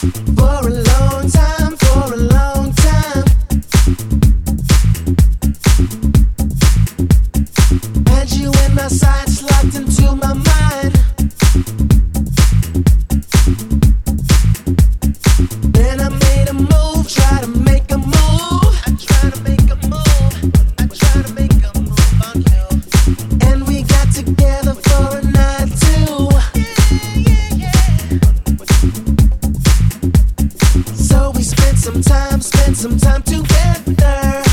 For a long time, for a long time. Had you in my sights, locked into my mind. Then I made a move, try to make a move. I try to make a move, I try to make a move on you. And we got together for a night too. Yeah, yeah, yeah. So we spent some time together.